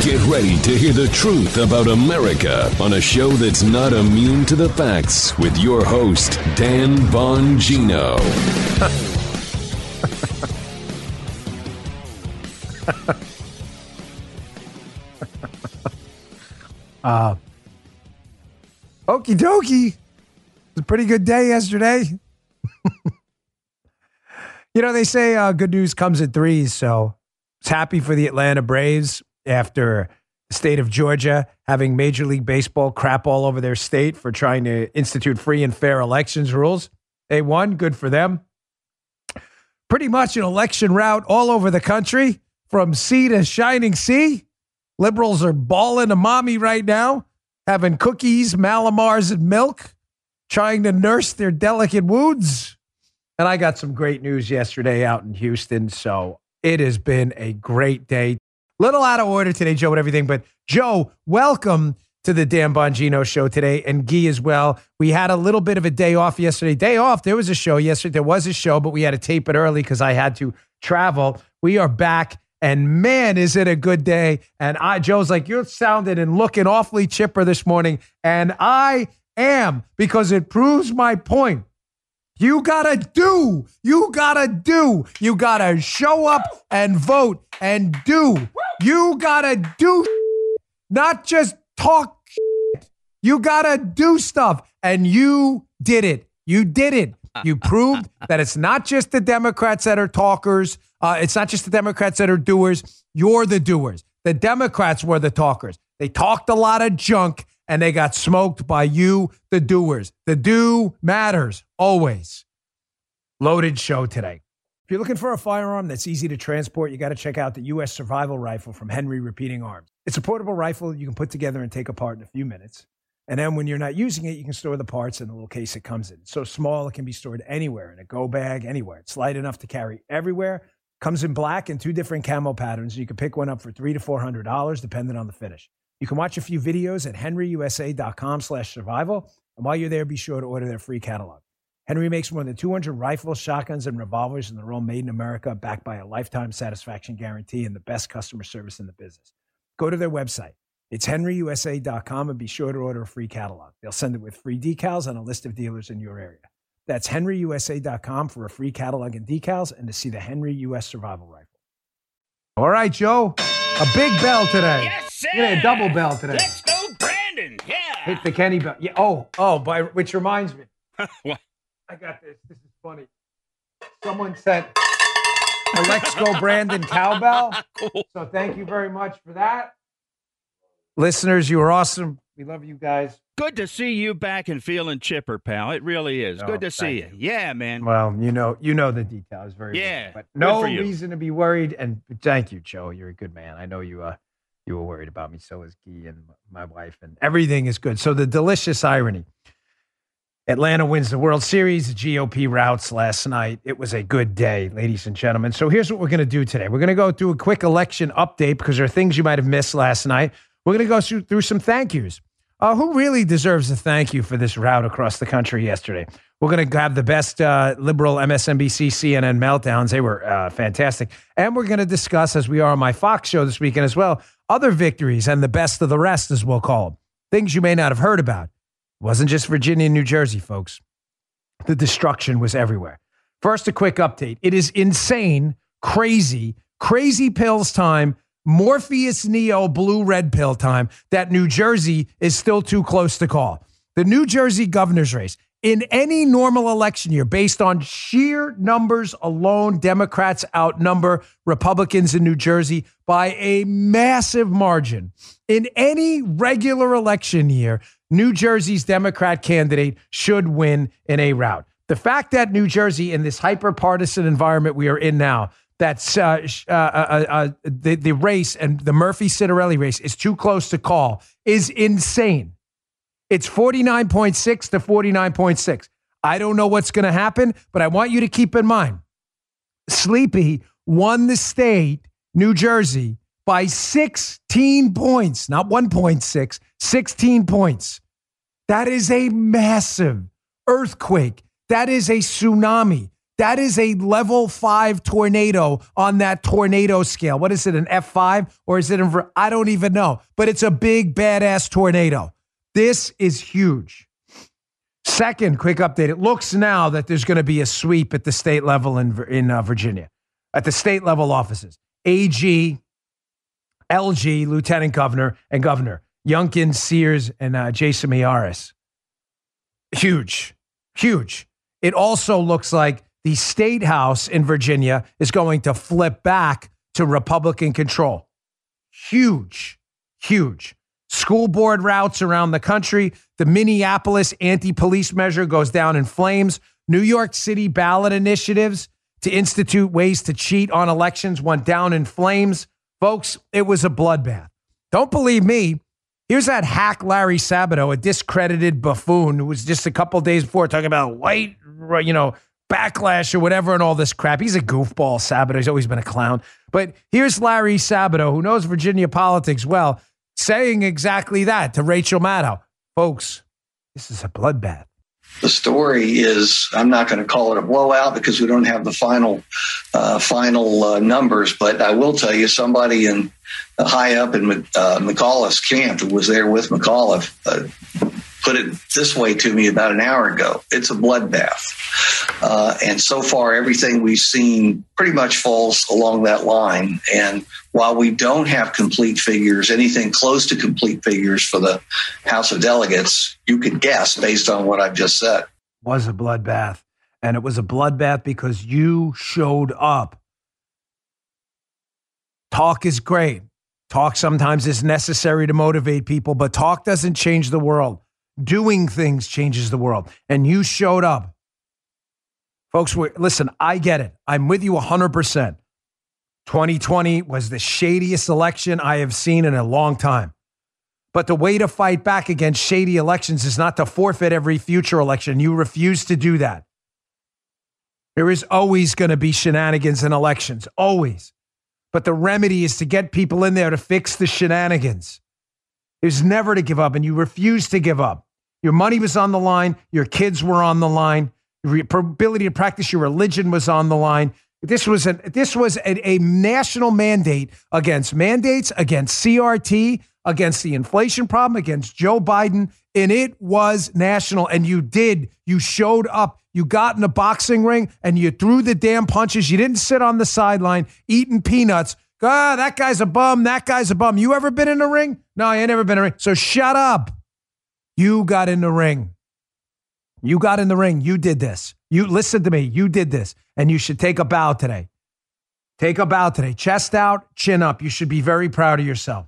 Get ready to hear the truth about America on a show that's not immune to the facts with your host, Dan Bongino. Okie dokie. It was a pretty good day yesterday. You know, they say good news comes in threes, so it's happy for the Atlanta Braves after the state of Georgia having Major League Baseball crap all over their state for trying to institute free and fair elections rules. They won. Good for them. Pretty much an election rout all over the country from sea to shining sea. Liberals are balling a mommy right now, having cookies, Malamars, and milk, trying to nurse their delicate wounds. And I got some great news yesterday out in Houston, so it has been a great day. Little out of order today, Joe, and everything, but Joe, welcome to the Dan Bongino Show today, and Guy as well. We had a little bit of a day off yesterday. Day off, there was a show yesterday. There was a show, but we had to tape it early because I had to travel. We are back, and man, is it a good day. And Joe's like, you're sounding and looking awfully chipper this morning, and I am, because it proves my point. You gotta show up and vote and do. You gotta do, not just talk. You gotta do stuff. And you did it. You did it. You proved that it's not just the Democrats that are talkers. It's not just the Democrats that are doers. You're the doers. The Democrats were the talkers. They talked a lot of junk and they got smoked by you, the doers. The do matters always. Loaded show today. If you're looking for a firearm that's easy to transport, you got to check out the U.S. Survival Rifle from Henry Repeating Arms. It's a portable rifle you can put together and take apart in a few minutes. And then when you're not using it, you can store the parts in the little case it comes in. It's so small, it can be stored anywhere, in a go bag, anywhere. It's light enough to carry everywhere. Comes in black and 2 different camo patterns. You can pick one up for $300 to $400, depending on the finish. You can watch a few videos at henryusa.com/survival. And while you're there, be sure to order their free catalog. Henry makes more than 200 rifles, shotguns, and revolvers, and they're all made in America, backed by a lifetime satisfaction guarantee and the best customer service in the business. Go to their website. It's henryusa.com, and be sure to order a free catalog. They'll send it with free decals and a list of dealers in your area. That's henryusa.com for a free catalog and decals and to see the Henry U.S. Survival Rifle. All right, Joe. A big bell today. Yes, sir. A double bell today. Let's go, Brandon. Yeah. Hit the Kenny bell. Yeah. Which reminds me. What? I got this. This is funny. Someone sent a Let's Go Brandon cowbell. Cool. So thank you very much for that. Listeners, you are awesome. We love you guys. Good to see you back and feeling chipper, pal. It really is. Good to see you. Yeah, man. Well, you know the details very well. But no reason to be worried. And thank you, Joe. You're a good man. I know you were worried about me. So is Guy and my wife, and everything is good. So the delicious irony. Atlanta wins the World Series. The GOP routes last night. It was a good day, ladies and gentlemen. So here's what we're going to do today. We're going to go through a quick election update because there are things you might have missed last night. We're going to go through some thank yous. Who really deserves a thank you for this route across the country yesterday? We're going to have the best liberal MSNBC, CNN meltdowns. They were fantastic. And we're going to discuss, as we are on my Fox show this weekend as well, other victories and the best of the rest, as we'll call them. Things you may not have heard about. It wasn't just Virginia and New Jersey, folks. The destruction was everywhere. First, a quick update. It is insane, crazy pills time, Morpheus Neo blue red pill time that New Jersey is still too close to call. The New Jersey governor's race, in any normal election year, based on sheer numbers alone, Democrats outnumber Republicans in New Jersey by a massive margin. In any regular election year, New Jersey's Democrat candidate should win in a rout. The fact that New Jersey, in this hyper-partisan environment we are in now, that's the race and the Murphy-Citarelli race is too close to call is insane. It's 49.6 to 49.6. I don't know what's going to happen, but I want you to keep in mind, Sleepy won the state, New Jersey, by 16 points, not 1.6, 16 points. That is a massive earthquake. That is a tsunami. That is a level 5 tornado on that tornado scale. What is it, an F5? Or is it I don't even know. But it's a big, badass tornado. This is huge. Second quick update. It looks now that there's going to be a sweep at the state level in Virginia, at the state level offices. AG, LG, Lieutenant Governor, and Governor. Youngkin, Sears, and Jason Miyares. Huge. Huge. It also looks like the state house in Virginia is going to flip back to Republican control. Huge. Huge. School board routes around the country. The Minneapolis anti-police measure goes down in flames. New York City ballot initiatives to institute ways to cheat on elections went down in flames. Folks, it was a bloodbath. Don't believe me. Here's that hack Larry Sabato, a discredited buffoon who was just a couple days before talking about white, backlash or whatever and all this crap. He's a goofball, Sabato. He's always been a clown. But here's Larry Sabato, who knows Virginia politics well, saying exactly that to Rachel Maddow. Folks, this is a bloodbath. The story is, I'm not going to call it a blowout because we don't have the final numbers, but I will tell you somebody high up in McAuliffe's camp who was there with McAuliffe put it this way to me about an hour ago. It's a bloodbath. And so far, everything we've seen pretty much falls along that line. And while we don't have complete figures, anything close to complete figures for the House of Delegates, you could guess based on what I've just said. Was a bloodbath. And it was a bloodbath because you showed up. Talk is great. Talk sometimes is necessary to motivate people, but talk doesn't change the world. Doing things changes the world. And you showed up. Folks, listen, I get it. I'm with you 100%. 2020 was the shadiest election I have seen in a long time. But the way to fight back against shady elections is not to forfeit every future election. You refuse to do that. There is always going to be shenanigans in elections, always. But the remedy is to get people in there to fix the shenanigans. There's never to give up, and you refuse to give up. Your money was on the line. Your kids were on the line. Your ability to practice your religion was on the line. This was a national mandate against mandates, against CRT, against the inflation problem, against Joe Biden, and it was national. And you did. You showed up. You got in a boxing ring, and you threw the damn punches. You didn't sit on the sideline eating peanuts. That guy's a bum. That guy's a bum. You ever been in a ring? No, I ain't never been in a ring. So shut up. You got in the ring. You got in the ring. You did this. You listen to me. You did this. And you should take a bow today. Take a bow today. Chest out, chin up. You should be very proud of yourself.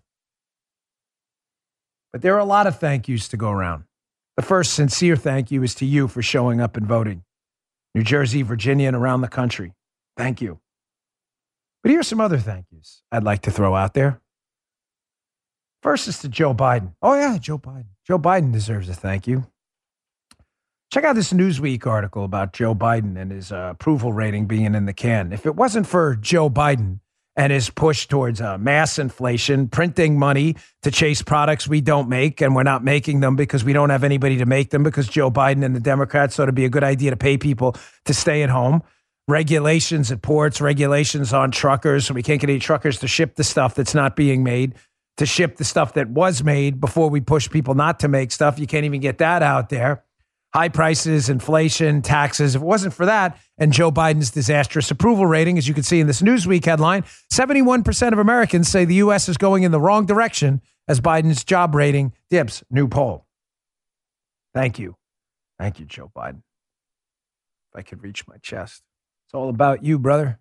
But there are a lot of thank yous to go around. The first sincere thank you is to you for showing up and voting. New Jersey, Virginia, and around the country. Thank you. But here's some other thank yous I'd like to throw out there. First is to Joe Biden. Oh, yeah, Joe Biden. Joe Biden deserves a thank you. Check out this Newsweek article about Joe Biden and his approval rating being in the can. If it wasn't for Joe Biden and his push towards mass inflation, printing money to chase products we don't make, and we're not making them because we don't have anybody to make them because Joe Biden and the Democrats thought it'd be a good idea to pay people to stay at home. Regulations at ports, regulations on truckers, so we can't get any truckers to ship the stuff that's not being made, to ship the stuff that was made before we push people not to make stuff. You can't even get that out there. High prices, inflation, taxes. If it wasn't for that and Joe Biden's disastrous approval rating, as you can see in this Newsweek headline, 71% of Americans say the U.S. is going in the wrong direction as Biden's job rating dips. New poll. Thank you. Thank you, Joe Biden. If I could reach my chest. It's all about you, brother.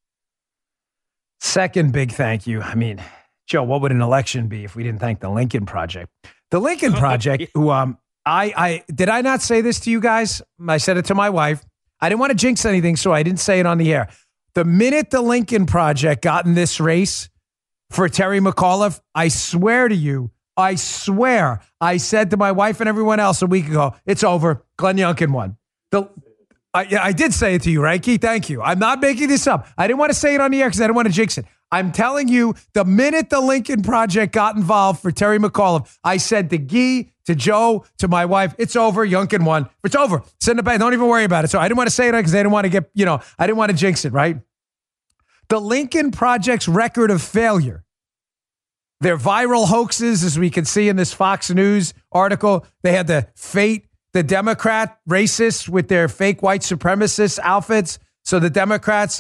Second big thank you. I mean, Joe, what would an election be if we didn't thank the Lincoln Project? The Lincoln Project, who I did I not say this to you guys? I said it to my wife. I didn't want to jinx anything, so I didn't say it on the air. The minute the Lincoln Project got in this race for Terry McAuliffe, I swear to you, I said to my wife and everyone else a week ago, it's over. Glenn Youngkin won. I did say it to you, right, Keith? Thank you. I'm not making this up. I didn't want to say it on the air because I didn't want to jinx it. I'm telling you, the minute the Lincoln Project got involved for Terry McAuliffe, I said to Guy, to Joe, to my wife, it's over. Youngkin won. It's over. Send it back. Don't even worry about it. So I didn't want to say it because I didn't want to get, I didn't want to jinx it, right? The Lincoln Project's record of failure, their viral hoaxes, as we can see in this Fox News article, they had the Democrat racists with their fake white supremacist outfits. So the Democrats,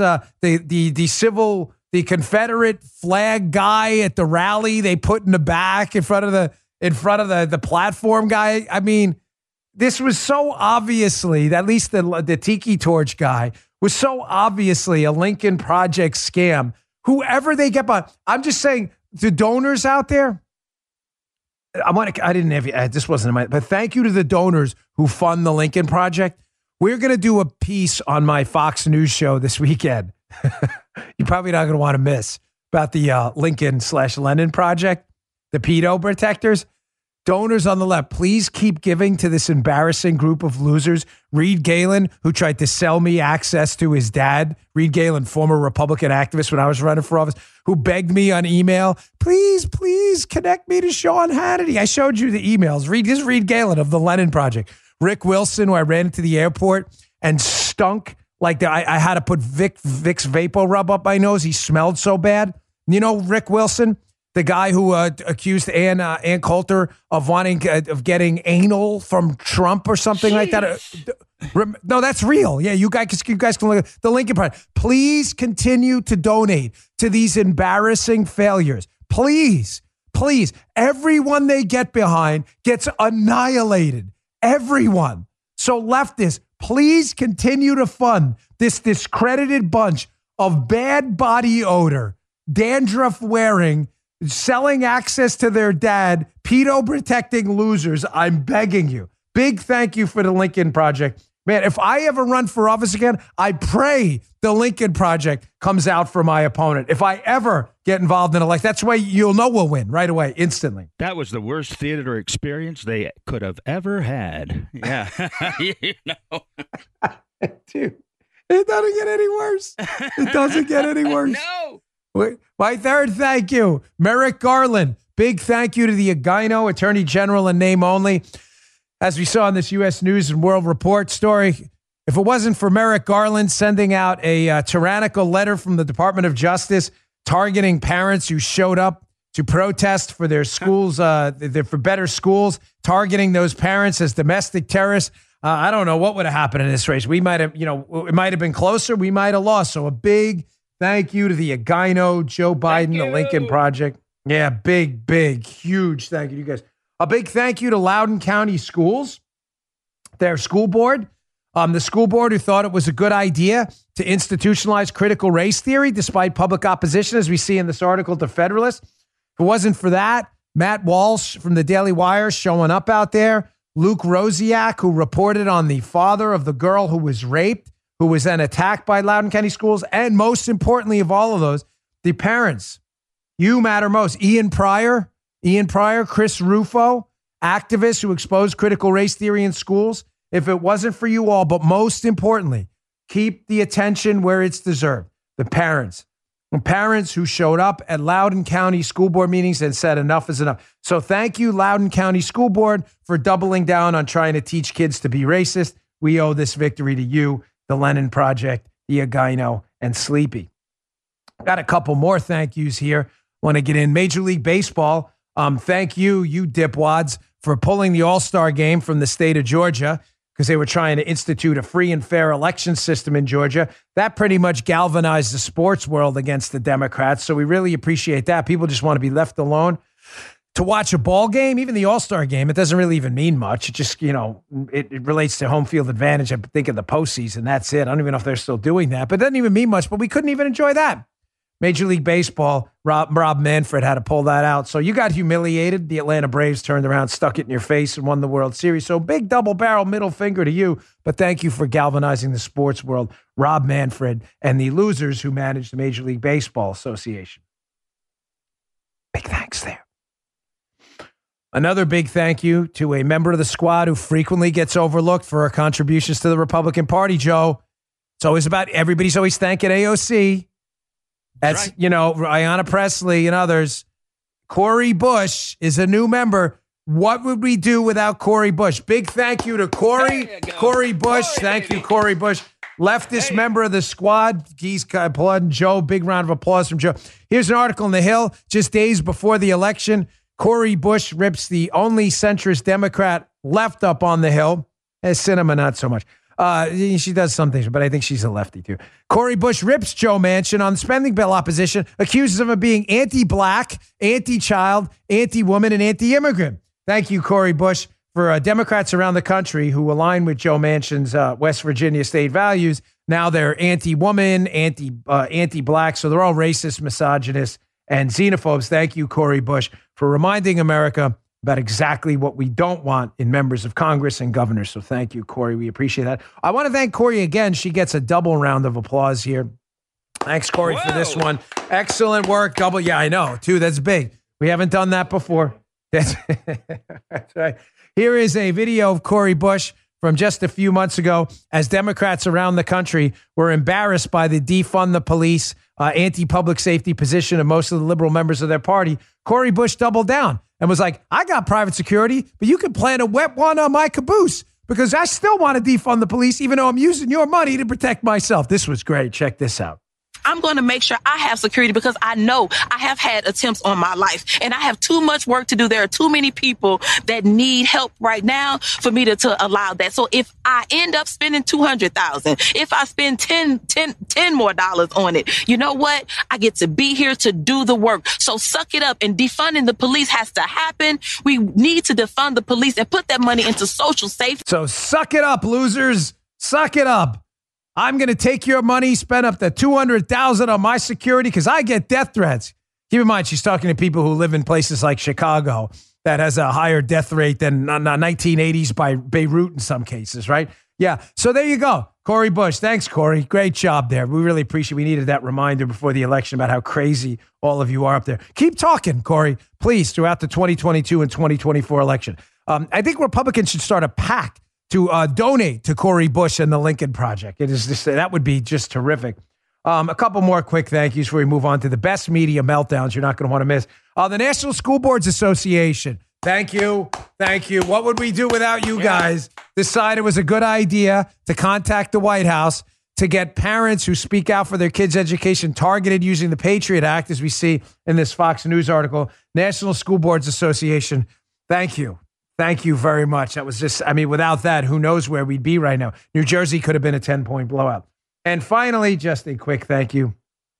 the Confederate flag guy at the rally, they put in the back in front of the platform guy. I mean, this was so obviously, at least the Tiki Torch guy was so obviously a Lincoln Project scam. Whoever they get by, I'm just saying, the donors out there, this wasn't in my, but thank you to the donors who fund the Lincoln Project. We're going to do a piece on my Fox News show this weekend. You're probably not going to want to miss about the Lincoln/Lenin Project, the pedo protectors. Donors on the left, please keep giving to this embarrassing group of losers. Reed Galen, who tried to sell me access to his dad. Reed Galen, former Republican activist when I was running for office, who begged me on email, please connect me to Sean Hannity. I showed you the emails. This is Reed Galen of the Lenin Project. Rick Wilson, who I ran into the airport and stunk like I had to put Vicks Vapor Rub up my nose. He smelled so bad. You know Rick Wilson, the guy who accused Ann Coulter of getting anal from Trump or something like that. No, that's real. Yeah, you guys can look at the Lincoln Project. Please continue to donate to these embarrassing failures. Please. Everyone they get behind gets annihilated. Everyone. So leftists, please continue to fund this discredited bunch of bad body odor, dandruff wearing, selling access to their dad, pedo protecting losers. I'm begging you. Big thank you for the Lincoln Project. Man, if I ever run for office again, I pray the Lincoln Project comes out for my opponent. If I ever get involved in election, that's the way you'll know we'll win right away, instantly. That was the worst theater experience they could have ever had. Yeah. Dude, it doesn't get any worse. It doesn't get any worse. No. My third thank you, Merrick Garland. Big thank you to the Agino Attorney General in name only. As we saw in this U.S. News and World Report story, if it wasn't for Merrick Garland sending out a tyrannical letter from the Department of Justice targeting parents who showed up to protest for their schools, for better schools, targeting those parents as domestic terrorists, I don't know what would have happened in this race. We might have, it might have been closer. We might have lost. So a big thank you to the Agino, Joe Biden, the Lincoln Project. Yeah, big, huge thank you to you guys. A big thank you to Loudoun County Schools, their school board. The school board who thought it was a good idea to institutionalize critical race theory despite public opposition, as we see in this article to Federalist. If it wasn't for that, Matt Walsh from the Daily Wire showing up out there. Luke Rosiak, who reported on the father of the girl who was raped, who was then attacked by Loudoun County Schools. And most importantly of all of those, the parents. You matter most. Ian Pryor, Chris Rufo, activists who exposed critical race theory in schools. If it wasn't for you all, but most importantly, keep the attention where it's deserved. The parents. The parents who showed up at Loudoun County School Board meetings and said enough is enough. So thank you, Loudoun County School Board, for doubling down on trying to teach kids to be racist. We owe this victory to you, the Lenin Project, the Agino, and Sleepy. Got a couple more thank yous here. Want to get in Major League Baseball. Thank you dipwads, for pulling the All-Star game from the state of Georgia because they were trying to institute a free and fair election system in Georgia. That pretty much galvanized the sports world against the Democrats. So we really appreciate that. People just want to be left alone to watch a ball game, even the All-Star game. It doesn't really even mean much. It just, it relates to home field advantage. I think of the postseason. That's it. I don't even know if they're still doing that, but it doesn't even mean much, but we couldn't even enjoy that. Major League Baseball, Rob Manfred had to pull that out. So you got humiliated. The Atlanta Braves turned around, stuck it in your face, and won the World Series. So big double barrel middle finger to you. But thank you for galvanizing the sports world, Rob Manfred, and the losers who manage the Major League Baseball Association. Big thanks there. Another big thank you to a member of the squad who frequently gets overlooked for her contributions to the Republican Party, Joe. It's always about everybody's always thanking AOC. That's right. Ayanna Pressley and others. Cori Bush is a new member. What would we do without Cori Bush? Big thank you to Cori Bush. Thank you, Cori Bush. Leftist member of the squad. Geese applauding Joe. Big round of applause from Joe. Here's an article in The Hill just days before the election. Cori Bush rips the only centrist Democrat left up on the Hill. Sinema, not so much. She does some things, but I think she's a lefty too. Cori Bush rips Joe Manchin on spending bill opposition, accuses him of being anti-black, anti-child, anti-woman, and anti-immigrant. Thank you, Cori Bush, for Democrats around the country who align with Joe Manchin's West Virginia state values. Now they're anti-woman, anti-black, so they're all racist, misogynist, and xenophobes. Thank you, Cori Bush, for reminding America about exactly what we don't want in members of Congress and governors. So thank you, Cori. We appreciate that. I want to thank Cori again. She gets a double round of applause here. Thanks, Cori, for this one. Excellent work. Double. Yeah, I know. Too. That's big. We haven't done that before. That's right. Here is a video of Cori Bush from just a few months ago as Democrats around the country were embarrassed by the defund the police, anti-public safety position of most of the liberal members of their party. Cori Bush doubled down and was like, I got private security, but you can plant a wet one on my caboose because I still want to defund the police, even though I'm using your money to protect myself. This was great. Check this out. I'm going to make sure I have security because I know I have had attempts on my life and I have too much work to do. There are too many people that need help right now for me to allow that. So if I end up spending $200,000, if I spend $10 more on it, you know what? I get to be here to do the work. So suck it up, and defunding the police has to happen. We need to defund the police and put that money into social safety. So suck it up, losers. Suck it up. I'm going to take your money, spend up to $200,000 on my security because I get death threats. Keep in mind, she's talking to people who live in places like Chicago that has a higher death rate than 1980s by Beirut in some cases, right? Yeah. So there you go. Cori Bush. Thanks, Cori. Great job there. We really appreciate it. We needed that reminder before the election about how crazy all of you are up there. Keep talking, Cori, please, throughout the 2022 and 2024 election. I think Republicans should start a PAC to donate to Cori Bush and the Lincoln Project. It is just, that would be just terrific. A couple more quick thank yous before we move on to the best media meltdowns you're not going to want to miss. The National School Boards Association. Thank you. Thank you. What would we do without you guys? Decided it was a good idea to contact the White House to get parents who speak out for their kids' education targeted using the Patriot Act, as we see in this Fox News article. National School Boards Association. Thank you. Thank you very much. That was just, without that, who knows where we'd be right now. New Jersey could have been a 10-point blowout. And finally, just a quick thank you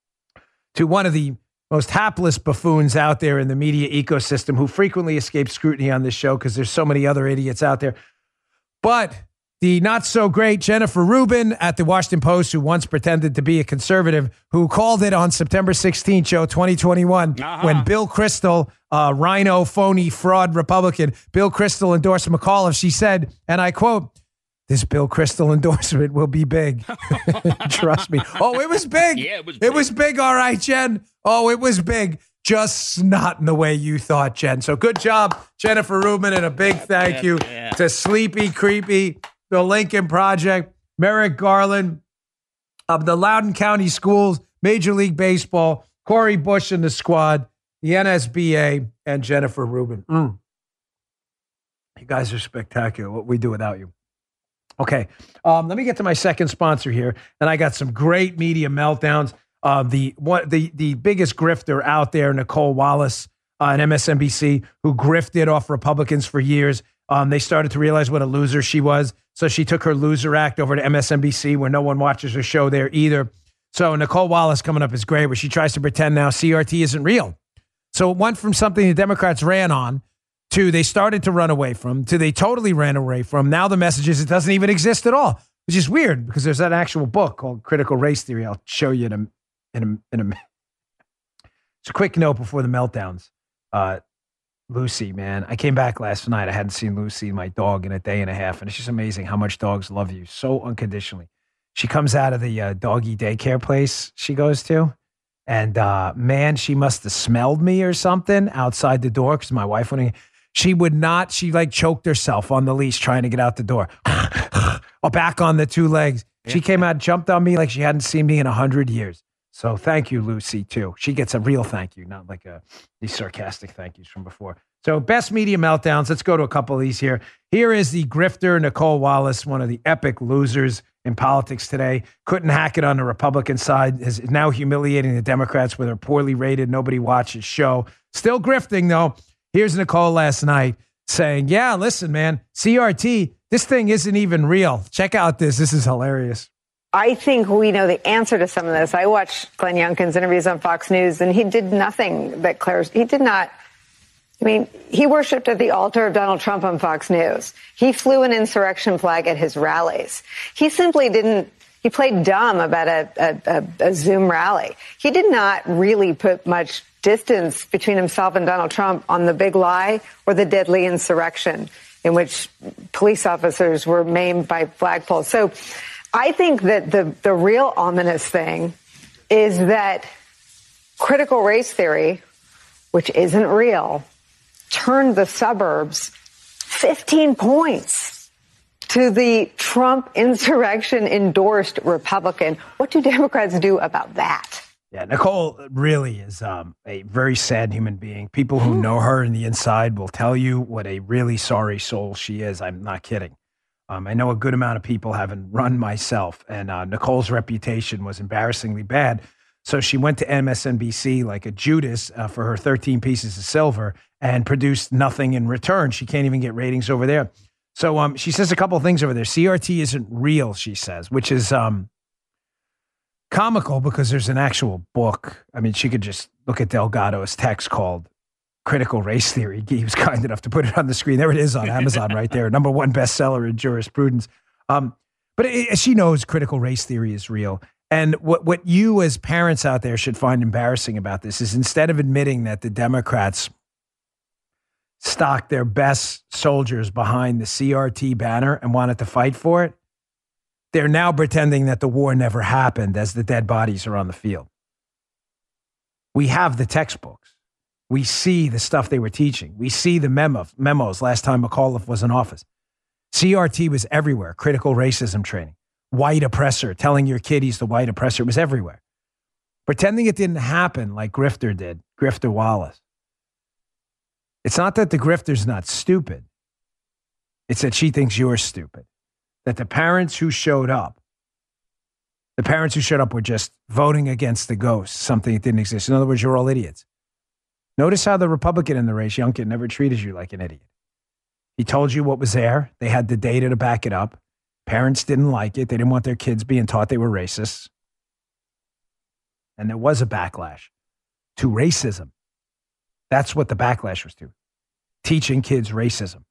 to one of the most hapless buffoons out there in the media ecosystem who frequently escapes scrutiny on this show because there's so many other idiots out there. But the not so great Jennifer Rubin at the Washington Post, who once pretended to be a conservative, who called it on September 16th, Joe, 2021, when Bill Kristol, rhino, phony, fraud Republican, Bill Kristol endorsed McAuliffe. She said, and I quote, "This Bill Kristol endorsement will be big." Trust me. Oh, it was big. Yeah, it was big. It was big. All right, Jen. Oh, it was big. Just not in the way you thought, Jen. So good job, Jennifer Rubin, and a big thank you to Sleepy Creepy, the Lincoln Project, Merrick Garland, of the Loudoun County Schools, Major League Baseball, Cori Bush and the squad, the NSBA, and Jennifer Rubin. You guys are spectacular. What we do without you. Okay, let me get to my second sponsor here, and I got some great media meltdowns. The biggest grifter out there, Nicole Wallace on MSNBC, who grifted off Republicans for years. They started to realize what a loser she was, so she took her loser act over to MSNBC, where no one watches her show there either. So Nicole Wallace coming up is great, where she tries to pretend now CRT isn't real. So it went from something the Democrats ran on to they started to run away from, to they totally ran away from. Now the message is it doesn't even exist at all, which is weird because there's that actual book called Critical Race Theory. I'll show you in a minute. It's a quick note before the meltdowns. Lucy, man, I came back last night. I hadn't seen Lucy, my dog, in a day and a half, and it's just amazing how much dogs love you so unconditionally. She comes out of the doggy daycare place she goes to, and man, she must have smelled me or something outside the door because my wife went in. She would not. She like choked herself on the leash trying to get out the door. Back on the two legs. She came out, jumped on me like she hadn't seen me in 100 years. So thank you, Lucy, too. She gets a real thank you, not like these sarcastic thank yous from before. So best media meltdowns. Let's go to a couple of these here. Here is the grifter, Nicole Wallace, one of the epic losers in politics today. Couldn't hack it on the Republican side. Is now humiliating the Democrats with her poorly rated, nobody watches show. Still grifting, though. Here's Nicole last night saying, yeah, listen, man, CRT, this thing isn't even real. Check out this. This is hilarious. I think we know the answer to some of this. I watched Glenn Youngkin's interviews on Fox News, and he did nothing that he did not. I mean, he worshipped at the altar of Donald Trump on Fox News. He flew an insurrection flag at his rallies. He simply didn't. He played dumb about a Zoom rally. He did not really put much distance between himself and Donald Trump on the big lie or the deadly insurrection in which police officers were maimed by flagpoles. So I think that the real ominous thing is that critical race theory, which isn't real, turned the suburbs 15 points to the Trump insurrection endorsed Republican. What do Democrats do about that? Yeah, Nicole really is a very sad human being. People who know her in the inside will tell you what a really sorry soul she is. I'm not kidding. I know a good amount of people, having run myself, and Nicole's reputation was embarrassingly bad. So she went to MSNBC like a Judas for her 13 pieces of silver and produced nothing in return. She can't even get ratings over there. So she says a couple of things over there. CRT isn't real, she says, which is comical because there's an actual book. I mean, she could just look at Delgado's text called Critical Race Theory. He was kind enough to put it on the screen. There it is on Amazon right there. #1 bestseller in jurisprudence. But she knows critical race theory is real. And what you as parents out there should find embarrassing about this is instead of admitting that the Democrats stocked their best soldiers behind the CRT banner and wanted to fight for it, they're now pretending that the war never happened as the dead bodies are on the field. We have the textbooks. We see the stuff they were teaching. We see the memos last time McAuliffe was in office. CRT was everywhere. Critical racism training. White oppressor, telling your kid he's the white oppressor. It was everywhere. Pretending it didn't happen like Grifter did, Grifter Wallace. It's not that the grifter's not stupid. It's that she thinks you're stupid. That the parents who showed up were just voting against the ghost, something that didn't exist. In other words, you're all idiots. Notice how the Republican in the race, Youngkin, never treated you like an idiot. He told you what was there. They had the data to back it up. Parents didn't like it. They didn't want their kids being taught they were racists. And there was a backlash to racism. That's what the backlash was to. Teaching kids racism.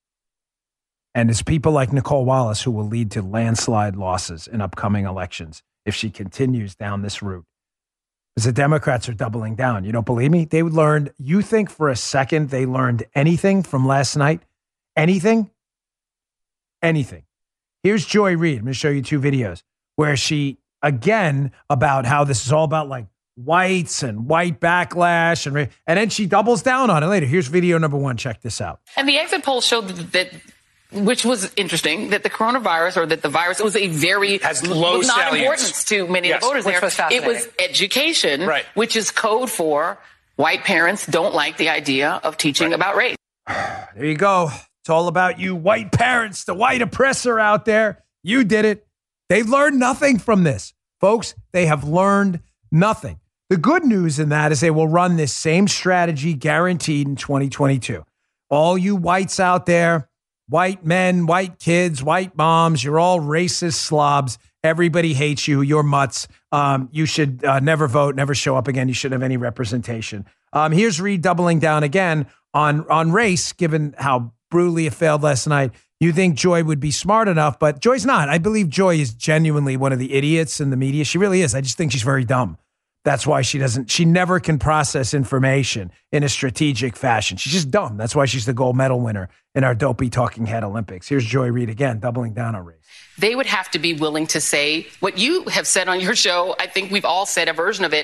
And it's people like Nicole Wallace who will lead to landslide losses in upcoming elections if she continues down this route. Because the Democrats are doubling down. You don't believe me? They learned, you think for a second they learned anything from last night? Anything? Anything. Here's Joy Reid. I'm going to show you 2 videos where she, again, about how this is all about like whites and white backlash. And then she doubles down on it later. Here's video #1. Check this out. And the exit poll showed that which was interesting, that the coronavirus or that the virus was a very low not importance to many of the voters there. It was education, right, which is code for white parents don't like the idea of teaching about race. There you go. It's all about you white parents, the white oppressor out there. You did it. They've learned nothing from this. Folks, they have learned nothing. The good news in that is they will run this same strategy guaranteed in 2022. All you whites out there, white men, white kids, white moms, you're all racist slobs. Everybody hates you. You're mutts. You should never vote, never show up again. You shouldn't have any representation. Here's Reid doubling down again on race, given how brutally it failed last night. You think Joy would be smart enough, but Joy's not. I believe Joy is genuinely one of the idiots in the media. She really is. I just think she's very dumb. That's why she never can process information in a strategic fashion. She's just dumb. That's why she's the gold medal winner in our dopey talking head Olympics. Here's Joy Reid again, doubling down on race. They would have to be willing to say what you have said on your show. I think we've all said a version of it.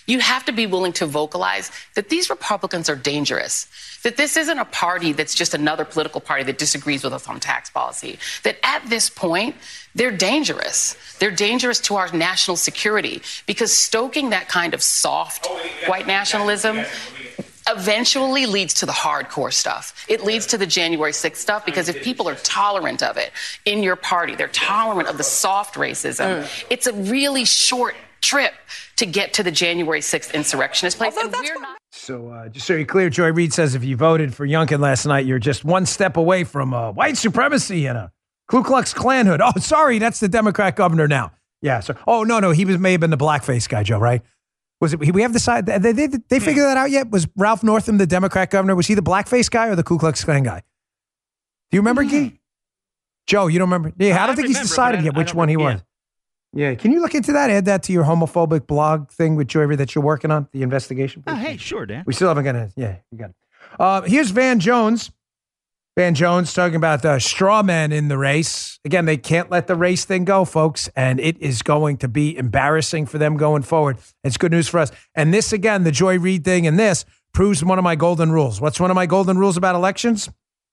You have to be willing to vocalize that these Republicans are dangerous, that this isn't a party that's just another political party that disagrees with us on tax policy, that at this point, they're dangerous. They're dangerous to our national security because stoking that kind of soft white nationalism eventually leads to the hardcore stuff. It leads to the January 6th stuff because if people are tolerant of it in your party, they're tolerant of the soft racism, it's a really short trip to get to the January 6th insurrectionist place. And we're not. So just so you're clear, Joy Reid says if you voted for Youngkin last night, you're just one step away from white supremacy and a Ku Klux Klan hood. Oh, sorry, that's the Democrat governor now. Yeah. So, no, he may have been the blackface guy, Joe, right? Was it? We have decided they figured that out yet? Was Ralph Northam the Democrat governor? Was he the blackface guy or the Ku Klux Klan guy? Do you remember, Guy? Joe, you don't remember? Yeah, I don't think he's decided yet which one he was. Yeah, can you look into that? Add that to your homophobic blog thing with Joy Reid that you're working on, the investigation. Oh, hey, sure, Dan. We still haven't got it. Yeah, you got it. Here's Van Jones. Van Jones talking about the straw man in the race. Again, they can't let the race thing go, folks, and it is going to be embarrassing for them going forward. It's good news for us. And this, again, the Joy Reid thing and this proves one of my golden rules. What's one of my golden rules about elections?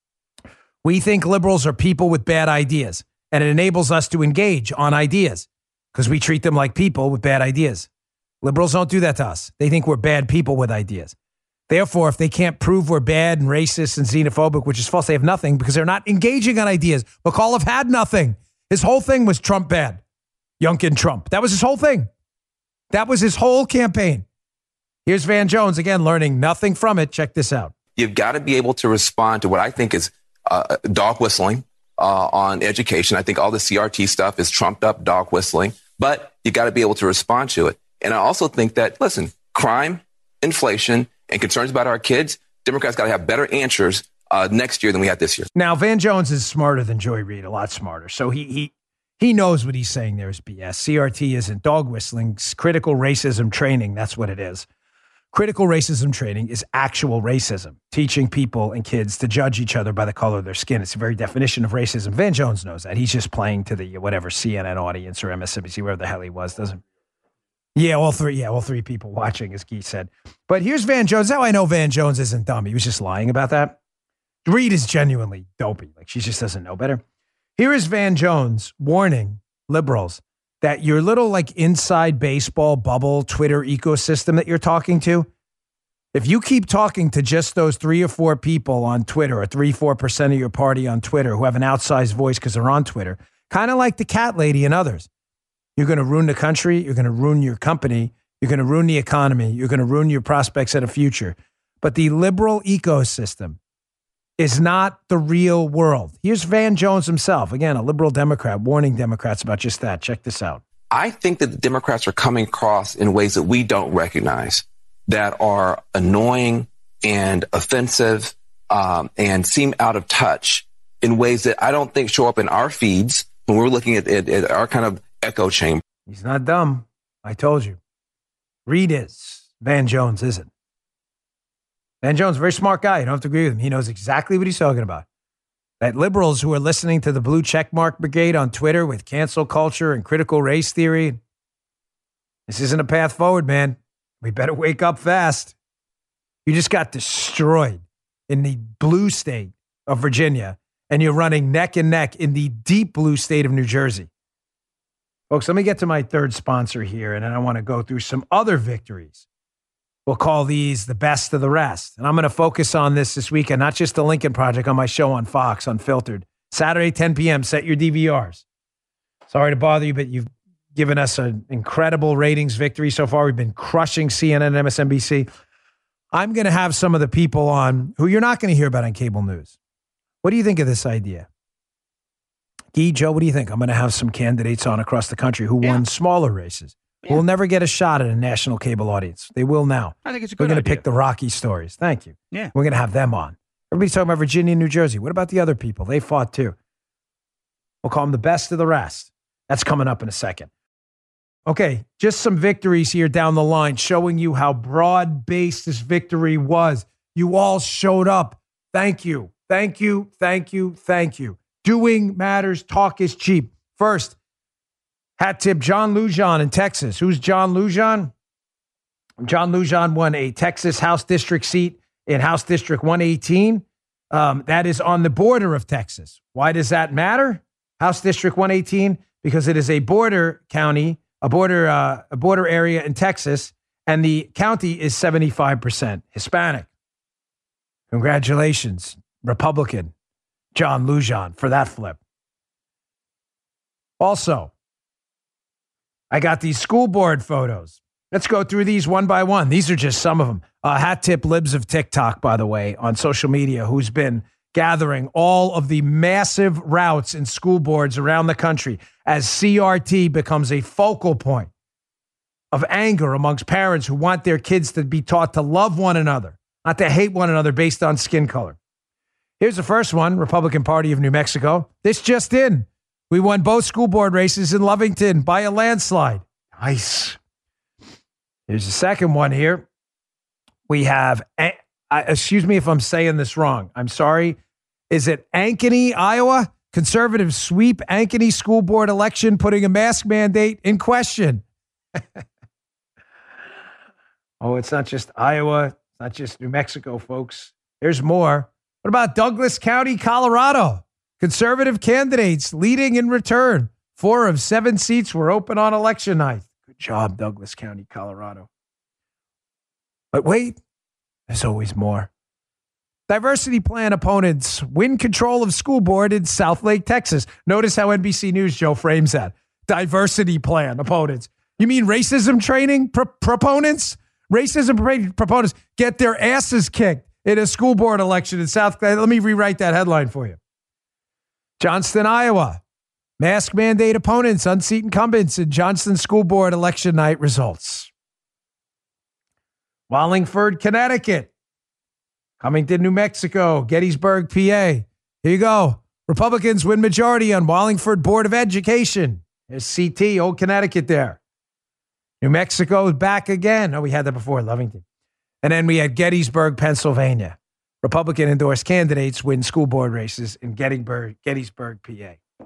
We think liberals are people with bad ideas, and it enables us to engage on ideas because we treat them like people with bad ideas. Liberals don't do that to us. They think we're bad people with ideas. Therefore, if they can't prove we're bad and racist and xenophobic, which is false, they have nothing because they're not engaging on ideas. McAuliffe had nothing. His whole thing was Trump bad. Youngkin Trump. That was his whole thing. That was his whole campaign. Here's Van Jones, again, learning nothing from it. Check this out. You've got to be able to respond to what I think is dog whistling on education. I think all the CRT stuff is trumped up dog whistling, but you got to be able to respond to it. And I also think that, listen, crime, inflation, and concerns about our kids, Democrats got to have better answers next year than we had this year. Now, Van Jones is smarter than Joy Reid, a lot smarter. So he knows what he's saying there is BS. CRT isn't dog whistling. It's critical racism training. That's what it is. Critical racism training is actual racism, teaching people and kids to judge each other by the color of their skin. It's the very definition of racism. Van Jones knows that. He's just playing to the whatever CNN audience or MSNBC, wherever the hell he was, doesn't. Yeah, all three people watching, as Guy said. But here's Van Jones. How I know Van Jones isn't dumb. He was just lying about that. Reid is genuinely dopey. Like, she just doesn't know better. Here is Van Jones warning liberals that your little, like, inside baseball bubble Twitter ecosystem that you're talking to, if you keep talking to just those 3 or 4 people on Twitter or 3-4% of your party on Twitter who have an outsized voice because they're on Twitter, kind of like the cat lady and others, you're going to ruin the country. You're going to ruin your company. You're going to ruin the economy. You're going to ruin your prospects at a future. But the liberal ecosystem is not the real world. Here's Van Jones himself, again, a liberal Democrat, warning Democrats about just that. Check this out. I think that the Democrats are coming across in ways that we don't recognize that are annoying and offensive and seem out of touch in ways that I don't think show up in our feeds when we're looking at our kind of echo chamber. He's not dumb. I told you. Reid is. Van Jones isn't. Van Jones, very smart guy. You don't have to agree with him. He knows exactly what he's talking about. That liberals who are listening to the blue checkmark brigade on Twitter with cancel culture and critical race theory, this isn't a path forward, man. We better wake up fast. You just got destroyed in the blue state of Virginia, and you're running neck and neck in the deep blue state of New Jersey. Folks, let me get to my third sponsor here, and then I want to go through some other victories. We'll call these the best of the rest. And I'm going to focus on this weekend, not just the Lincoln Project, on my show on Fox, Unfiltered. Saturday, 10 p.m., set your DVRs. Sorry to bother you, but you've given us an incredible ratings victory so far. We've been crushing CNN and MSNBC. I'm going to have some of the people on who you're not going to hear about on cable news. What do you think of this idea? Guy, Joe, what do you think? I'm going to have some candidates on across the country who won smaller races. Yeah. Will never get a shot at a national cable audience. They will now. I think it's a good idea. We're going to pick the Rocky stories. Thank you. Yeah. We're going to have them on. Everybody's talking about Virginia and New Jersey. What about the other people? They fought too. We'll call them the best of the rest. That's coming up in a second. Okay, just some victories here down the line showing you how broad-based this victory was. You all showed up. Thank you. Thank you. Thank you. Thank you. Doing matters. Talk is cheap. First, hat tip John Lujan in Texas. Who's John Lujan? John Lujan won a Texas House District seat in House District 118. That is on the border of Texas. Why does that matter? House District 118, because it is a border county, a border area in Texas, and the county is 75% Hispanic. Congratulations, Republican John Lujan, for that flip. Also, I got these school board photos. Let's go through these one by one. These are just some of them. Hat tip Libs of TikTok, by the way, on social media, who's been gathering all of the massive routes in school boards around the country as CRT becomes a focal point of anger amongst parents who want their kids to be taught to love one another, not to hate one another based on skin color. Here's the first one, Republican Party of New Mexico. This just in. We won both school board races in Lovington by a landslide. Nice. Here's the second one here. We have, excuse me if I'm saying this wrong. I'm sorry. Is it Ankeny, Iowa? Conservatives sweep Ankeny school board election, putting a mask mandate in question. Oh, it's not just Iowa. It's not just New Mexico, folks. There's more. What about Douglas County, Colorado? Conservative candidates leading in return. 4 of 7 seats were open on election night. Good job, Douglas County, Colorado. But wait, there's always more. Diversity plan opponents win control of school board in Southlake, Texas. Notice how NBC News, Joe, frames that. Diversity plan opponents. You mean racism training proponents? Racism proponents get their asses kicked in a school board election in Southlake. Let me rewrite that headline for you. Johnston, Iowa. Mask mandate opponents unseat incumbents in Johnston school board election night results. Wallingford, Connecticut. Cummington, New Mexico. Gettysburg, PA. Here you go. Republicans win majority on Wallingford Board of Education. There's CT, old Connecticut there. New Mexico is back again. Oh, we had that before, Lovington. And then we had Gettysburg, Pennsylvania. Republican endorsed candidates win school board races in Gettysburg, PA.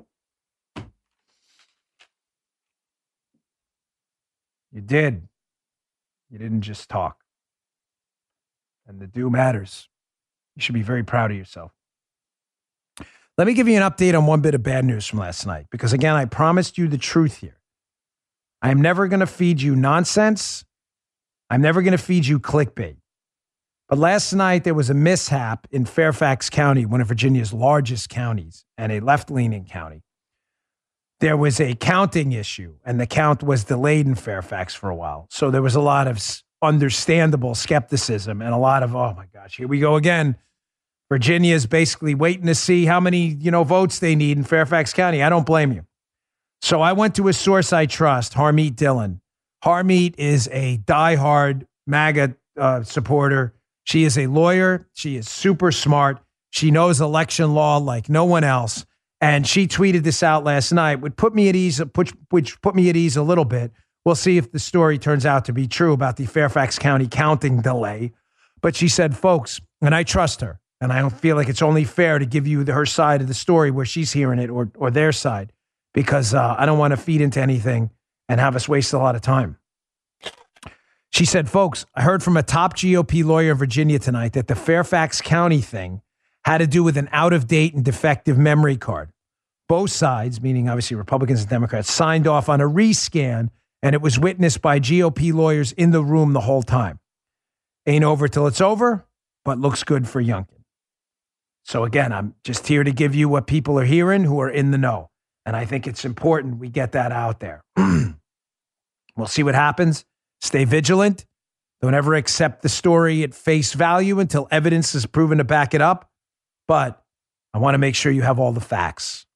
You did. You didn't just talk. And the do matters. You should be very proud of yourself. Let me give you an update on one bit of bad news from last night, because again, I promised you the truth here. I'm never going to feed you nonsense. I'm never going to feed you clickbait. But last night, there was a mishap in Fairfax County, one of Virginia's largest counties and a left-leaning county. There was a counting issue, and the count was delayed in Fairfax for a while. So there was a lot of understandable skepticism and a lot of, oh my gosh, here we go again. Virginia's basically waiting to see how many, votes they need in Fairfax County. I don't blame you. So I went to a source I trust, Harmeet Dillon. Harmeet is a diehard MAGA supporter. She is a lawyer. She is super smart. She knows election law like no one else. And she tweeted this out last night, which put me at ease a little bit. We'll see if the story turns out to be true about the Fairfax County counting delay. But she said, folks, and I trust her, and I don't feel like it's only fair to give you her side of the story where she's hearing it or their side, because I don't want to feed into anything and have us waste a lot of time. She said, folks, I heard from a top GOP lawyer in Virginia tonight that the Fairfax County thing had to do with an out-of-date and defective memory card. Both sides, meaning obviously Republicans and Democrats, signed off on a rescan, and it was witnessed by GOP lawyers in the room the whole time. Ain't over till it's over, but looks good for Youngkin. So again, I'm just here to give you what people are hearing who are in the know. And I think it's important we get that out there. We'll see what happens. Stay vigilant. Don't ever accept the story at face value until evidence is proven to back it up. But I want to make sure you have all the facts.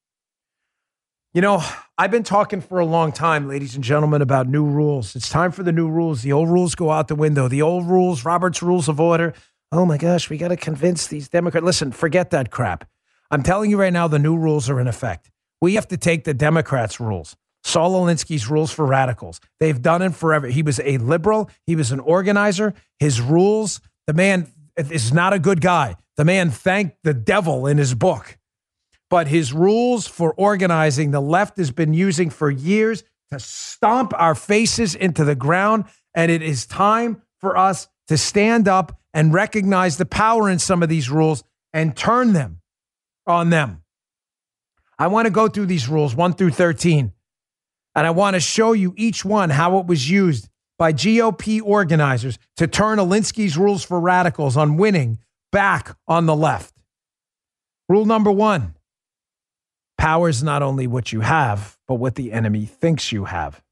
I've been talking for a long time, ladies and gentlemen, about new rules. It's time for the new rules. The old rules go out the window. The old rules, Robert's Rules of Order. Oh my gosh, we got to convince these Democrats. Listen, forget that crap. I'm telling you right now, the new rules are in effect. We have to take the Democrats' rules. Saul Alinsky's rules for radicals. They've done it forever. He was a liberal. He was an organizer. His rules, the man is not a good guy. The man thanked the devil in his book. But his rules for organizing, the left has been using for years to stomp our faces into the ground. And it is time for us to stand up and recognize the power in some of these rules and turn them on them. I want to go through these rules 1 through 13, and I want to show you each one how it was used by GOP organizers to turn Alinsky's rules for radicals on winning back on the left. Rule number 1, power is not only what you have, but what the enemy thinks you have.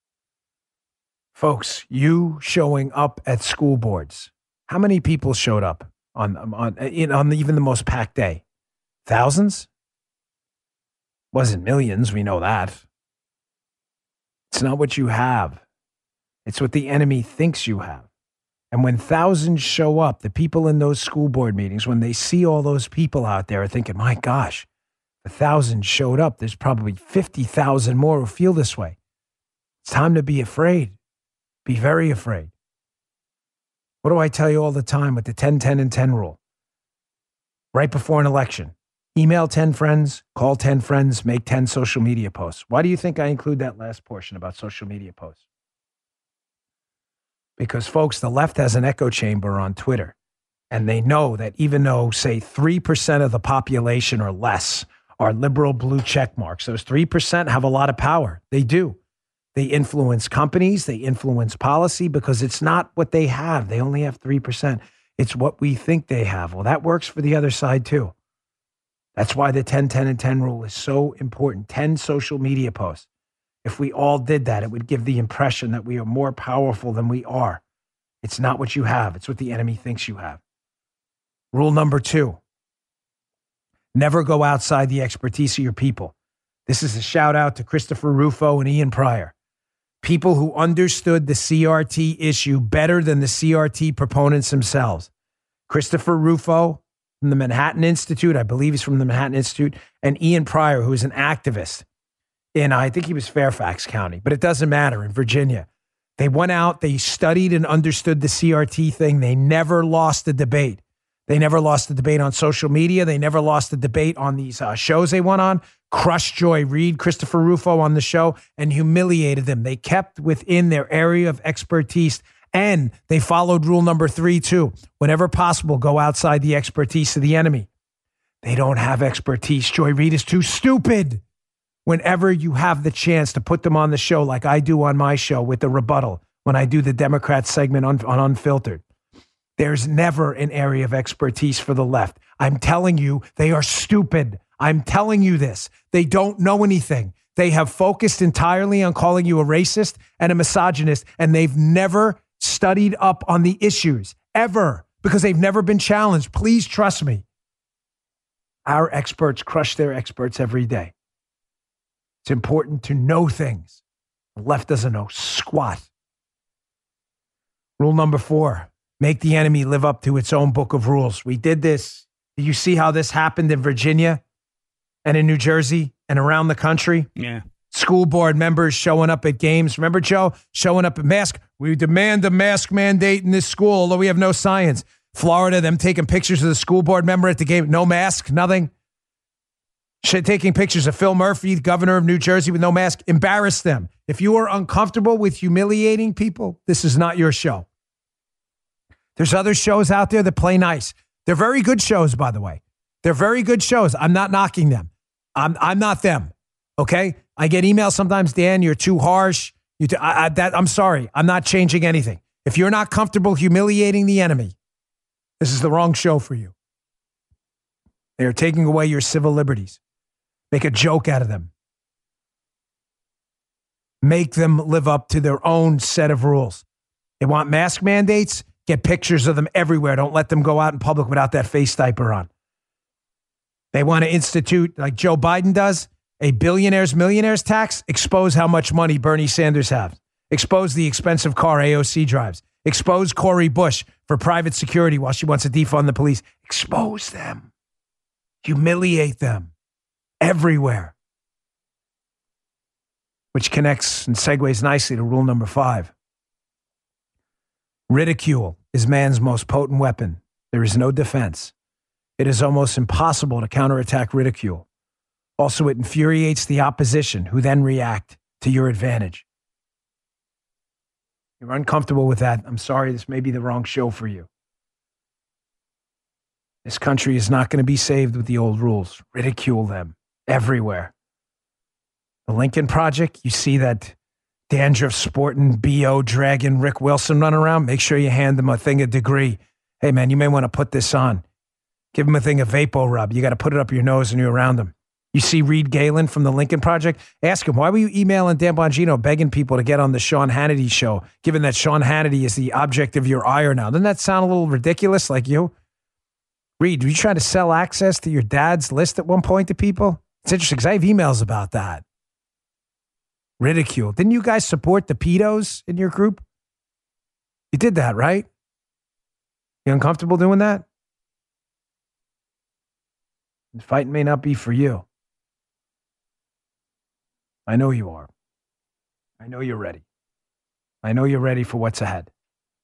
Folks, you showing up at school boards. How many people showed up on even the most packed day? Thousands? Wasn't millions, we know that. It's not what you have. It's what the enemy thinks you have. And when thousands show up, the people in those school board meetings, when they see all those people out there, are thinking, my gosh, 1,000 showed up. There's probably 50,000 more who feel this way. It's time to be afraid. Be very afraid. What do I tell you all the time with the 10, 10, and 10 rule? Right before an election, email 10 friends, call 10 friends, make 10 social media posts. Why do you think I include that last portion about social media posts? Because, folks, the left has an echo chamber on Twitter, and they know that even though, say, 3% of the population or less are liberal blue check marks, those 3% have a lot of power. They do. They influence companies. They influence policy because it's not what they have. They only have 3%. It's what we think they have. Well, that works for the other side, too. That's why the 10, 10, and 10 rule is so important. 10 social media posts. If we all did that, it would give the impression that we are more powerful than we are. It's not what you have. It's what the enemy thinks you have. Rule number 2, never go outside the expertise of your people. This is a shout out to Christopher Rufo and Ian Pryor. People who understood the CRT issue better than the CRT proponents themselves. Christopher Rufo from the Manhattan Institute, I believe he's from the Manhattan Institute, and Ian Pryor, who is an activist in, I think he was Fairfax County, but it doesn't matter, in Virginia. They went out, they studied and understood the CRT thing. They never lost the debate. They never lost the debate on social media. They never lost the debate on these shows they went on. Crushed Joy Reid, Christopher Rufo on the show, and humiliated them. They kept within their area of expertise, and they followed rule number 3, too. Whenever possible, go outside the expertise of the enemy. They don't have expertise. Joy Reid is too stupid. Whenever you have the chance to put them on the show like I do on my show with the rebuttal, when I do the Democrat segment on Unfiltered, there's never an area of expertise for the left. I'm telling you, they are stupid. I'm telling you this. They don't know anything. They have focused entirely on calling you a racist and a misogynist, and they've never studied up on the issues, ever, because they've never been challenged. Please trust me. Our experts crush their experts every day. It's important to know things. The left doesn't know squat. Rule number 4, make the enemy live up to its own book of rules. We did this. Did you see how this happened in Virginia and in New Jersey and around the country? Yeah. School board members showing up at games. Remember, Joe? Showing up at mask. We demand a mask mandate in this school, although we have no science. Florida, them taking pictures of the school board member at the game. No mask, nothing. Taking pictures of Phil Murphy, the governor of New Jersey, with no mask. Embarrass them. If you are uncomfortable with humiliating people, this is not your show. There's other shows out there that play nice. They're very good shows, by the way. They're very good shows. I'm not knocking them. I'm not them. Okay? I get emails sometimes, Dan, you're too harsh. I'm sorry. I'm not changing anything. If you're not comfortable humiliating the enemy, this is the wrong show for you. They are taking away your civil liberties. Make a joke out of them. Make them live up to their own set of rules. They want mask mandates? Get pictures of them everywhere. Don't let them go out in public without that face diaper on. They want to institute, like Joe Biden does, a billionaires, millionaires tax. Expose how much money Bernie Sanders has. Expose the expensive car AOC drives. Expose Cori Bush for private security while she wants to defund the police. Expose them. Humiliate them. Everywhere. Which connects and segues nicely to rule number 5. Ridicule is man's most potent weapon. There is no defense. It is almost impossible to counterattack ridicule. Also, it infuriates the opposition, who then react to your advantage. You're uncomfortable with that. I'm sorry, this may be the wrong show for you. This country is not going to be saved with the old rules. Ridicule them everywhere. The Lincoln Project, you see that dandruff sporting BO dragon Rick Wilson running around, make sure you hand them a thing of degree. Hey, man, you may want to put this on. Give them a thing of Vapo Rub. You got to put it up your nose when you're around them. You see Reed Galen from the Lincoln Project? Ask him, why were you emailing Dan Bongino begging people to get on the Sean Hannity show, given that Sean Hannity is the object of your ire now? Doesn't that sound a little ridiculous like you? Reed, were you trying to sell access to your dad's list at one point to people? It's interesting because I have emails about that. Ridicule. Didn't you guys support the pedos in your group? You did that, right? You uncomfortable doing that? The fight may not be for you. I know you are. I know you're ready. I know you're ready for what's ahead.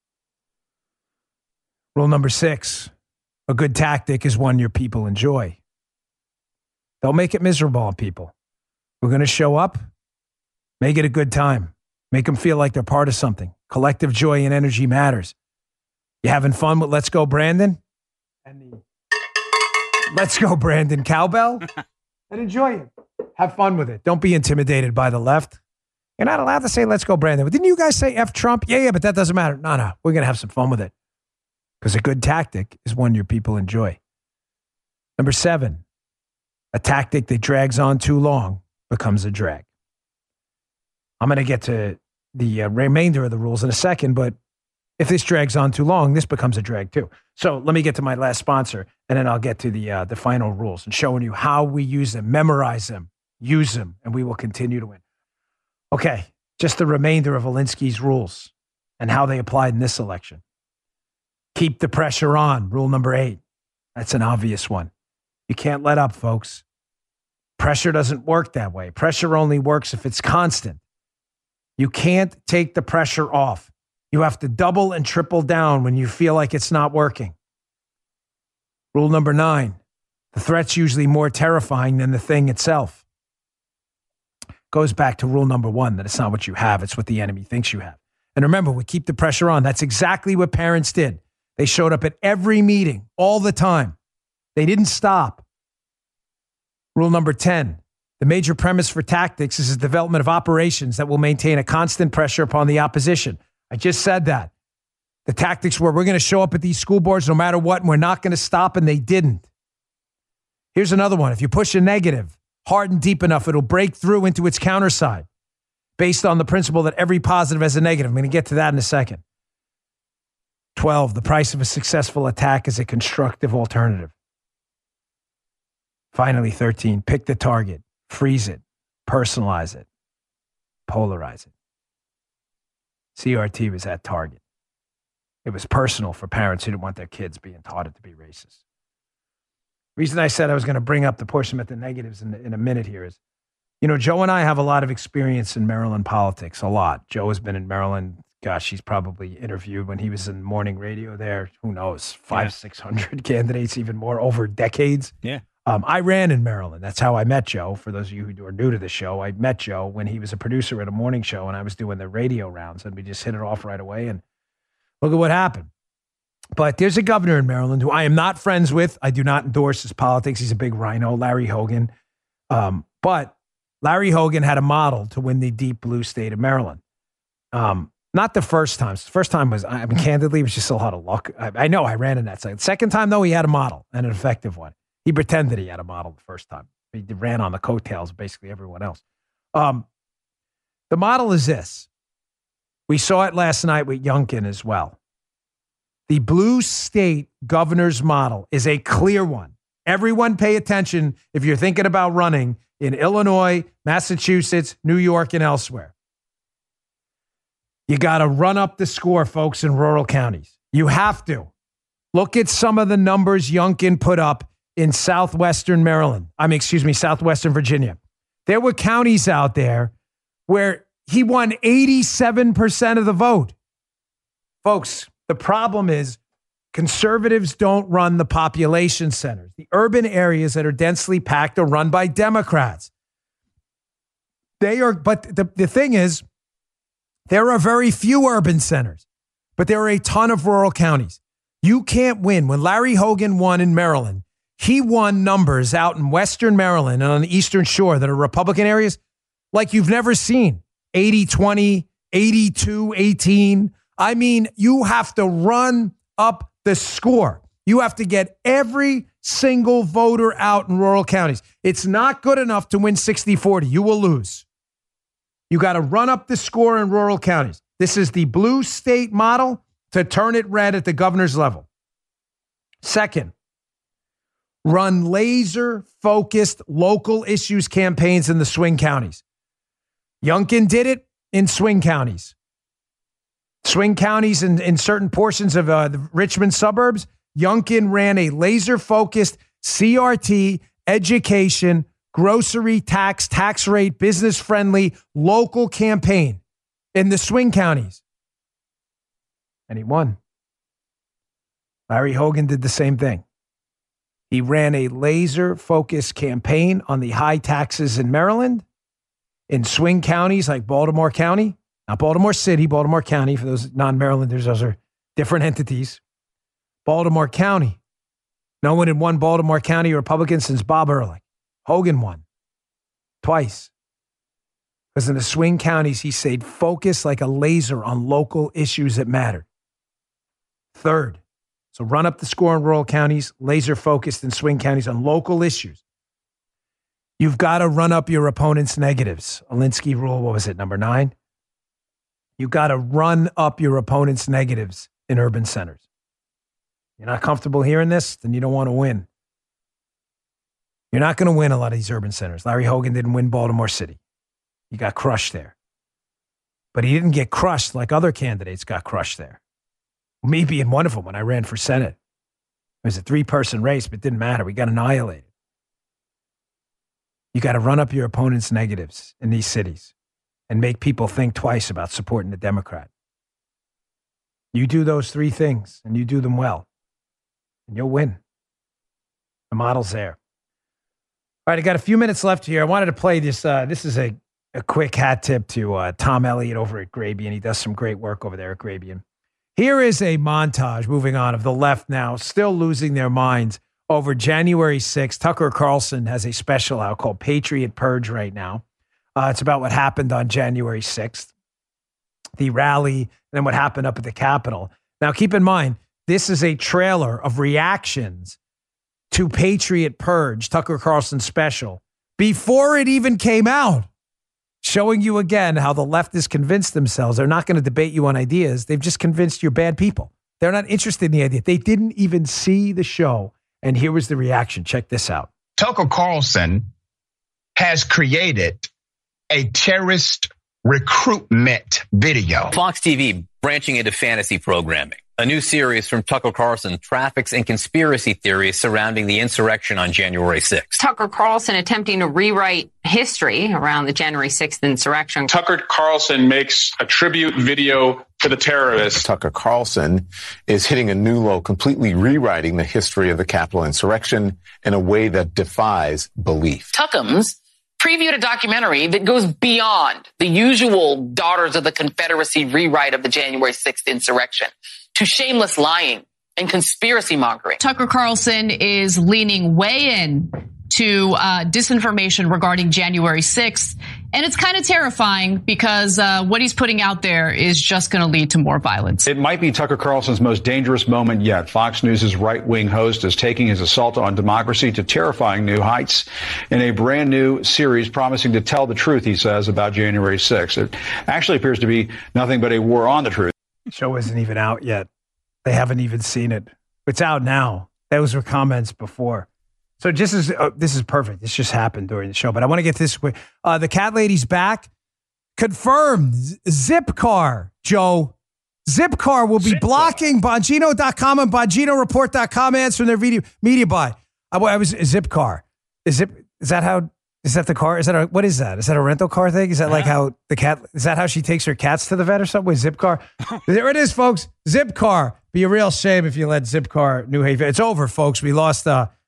Rule number 6. A good tactic is one your people enjoy. Don't make it miserable on people. We're going to show up. Make it a good time. Make them feel like they're part of something. Collective joy and energy matters. You having fun with Let's Go Brandon? And the Let's Go Brandon cowbell? And enjoy it. Have fun with it. Don't be intimidated by the left. You're not allowed to say Let's Go Brandon. But didn't you guys say F Trump? Yeah, but that doesn't matter. No. We're going to have some fun with it. Because a good tactic is one your people enjoy. Number 7, a tactic that drags on too long becomes a drag. I'm going to get to the remainder of the rules in a second, but if this drags on too long, this becomes a drag too. So let me get to my last sponsor, and then I'll get to the final rules and showing you how we use them, memorize them, use them, and we will continue to win. Okay, just the remainder of Alinsky's rules and how they applied in this election. Keep the pressure on, rule number 8. That's an obvious one. You can't let up, folks. Pressure doesn't work that way. Pressure only works if it's constant. You can't take the pressure off. You have to double and triple down when you feel like it's not working. Rule number 9, the threat's usually more terrifying than the thing itself. Goes back to rule number 1, that it's not what you have, it's what the enemy thinks you have. And remember, we keep the pressure on. That's exactly what parents did. They showed up at every meeting, all the time. They didn't stop. Rule number 10, the major premise for tactics is the development of operations that will maintain a constant pressure upon the opposition. I just said that. The tactics were, we're going to show up at these school boards no matter what, and we're not going to stop, and they didn't. Here's another one. If you push a negative hard and deep enough, it'll break through into its counterside based on the principle that every positive has a negative. I'm going to get to that in a second. 12, the price of a successful attack is a constructive alternative. Finally, 13, pick the target, freeze it, personalize it, polarize it. CRT was that target. It was personal for parents who didn't want their kids being taught it to be racist. The reason I said I was going to bring up the portion about the negatives in a minute here is, Joe and I have a lot of experience in Maryland politics, a lot. Joe has been in Maryland. Gosh, he's probably interviewed when he was in morning radio there. Who knows, 600 candidates, even more, over decades. Yeah. I ran in Maryland. That's how I met Joe. For those of you who are new to the show, I met Joe when he was a producer at a morning show, and I was doing the radio rounds, and we just hit it off right away. And look at what happened. But there's a governor in Maryland who I am not friends with. I do not endorse his politics. He's a big rhino, Larry Hogan. But Larry Hogan had a model to win the deep blue state of Maryland. Not the first time. The first time was, candidly, it was just a lot of luck. I know I ran in that side. Second time, though, he had a model and an effective one. He pretended he had a model the first time. He ran on the coattails of basically everyone else. The model is this. We saw it last night with Youngkin as well. The blue state governor's model is a clear one. Everyone pay attention if you're thinking about running in Illinois, Massachusetts, New York, and elsewhere. You got to run up the score, folks, in rural counties. You have to. Look at some of the numbers Youngkin put up in southwestern Virginia. There were counties out there where he won 87% of the vote. Folks, the problem is conservatives don't run the population centers. The urban areas that are densely packed are run by Democrats. But the thing is, There are very few urban centers, but there are a ton of rural counties. You can't win. When Larry Hogan won in Maryland, he won numbers out in Western Maryland and on the Eastern Shore that are Republican areas like you've never seen. 80-20, 82-18. I mean, you have to run up the score. You have to get every single voter out in rural counties. It's not good enough to win 60-40. You will lose. You got to run up the score in rural counties. This is the blue state model to turn it red at the governor's level. Second, run laser-focused local issues campaigns in the swing counties. Youngkin did it in swing counties. Swing counties in certain portions of the Richmond suburbs, Youngkin ran a laser-focused CRT, education, grocery tax rate, business-friendly, local campaign in the swing counties. And he won. Larry Hogan did the same thing. He ran a laser-focused campaign on the high taxes in Maryland, in swing counties like Baltimore County, not Baltimore City, Baltimore County. For those non-Marylanders, those are different entities. Baltimore County. No one had won Baltimore County Republican since Bob Ehrlich. Hogan won twice. Because in the swing counties, he stayed focused like a laser on local issues that mattered. Third, so run up the score in rural counties, laser focused in swing counties on local issues. You've got to run up your opponent's negatives. Alinsky rule, what was it, number 9? You've got to run up your opponent's negatives in urban centers. You're not comfortable hearing this? Then you don't want to win. You're not going to win a lot of these urban centers. Larry Hogan didn't win Baltimore City. He got crushed there. But he didn't get crushed like other candidates got crushed there. Me being one of them when I ran for Senate. It was a 3-person race, but it didn't matter. We got annihilated. You got to run up your opponent's negatives in these cities and make people think twice about supporting the Democrat. You do those 3 things and you do them well, and you'll win. The model's there. All right, I got a few minutes left here. I wanted to play this. This is a quick hat tip to Tom Elliott over at Grabien. He does some great work over there at Grabien. Here is a montage, moving on, of the left now still losing their minds over January 6th. Tucker Carlson has a special out called Patriot Purge right now. It's about what happened on January 6th, the rally, and then what happened up at the Capitol. Now, keep in mind, this is a trailer of reactions to Patriot Purge, Tucker Carlson's special, before it even came out, showing you again how the leftists convinced themselves they're not going to debate you on ideas. They've just convinced you're bad people. They're not interested in the idea. They didn't even see the show. And here was the reaction. Check this out. Tucker Carlson has created a terrorist recruitment video. Fox TV branching into fantasy programming. A new series from Tucker Carlson traffics in conspiracy theories surrounding the insurrection on January 6th. Tucker Carlson attempting to rewrite history around the January 6th insurrection. Tucker Carlson makes a tribute video to the terrorists. Tucker Carlson is hitting a new low, completely rewriting the history of the Capitol insurrection in a way that defies belief. Tuckums previewed a documentary that goes beyond the usual Daughters of the Confederacy rewrite of the January 6th insurrection to shameless lying and conspiracy mongering. Tucker Carlson is leaning way in to disinformation regarding January 6th. And it's kind of terrifying because what he's putting out there is just going to lead to more violence. It might be Tucker Carlson's most dangerous moment yet. Fox News' right-wing host is taking his assault on democracy to terrifying new heights in a brand new series promising to tell the truth, he says, about January 6th. It actually appears to be nothing but a war on the truth. The show isn't even out yet. They haven't even seen it. It's out now. Those were comments before. So this is perfect. This just happened during the show. But I want to get this quick. The cat lady's back. Confirmed. Zipcar, Joe. Zipcar will be blocking Bongino.com and BonginoReport.com ads from their media buy. I was Zipcar. Is that the car? What is that? Is that a rental car thing? Is that like how the cat, is that how she takes her cats to the vet or something with Zipcar? There it is, folks. Zipcar. Be a real shame if you let Zipcar New Haven. It's over, folks. We lost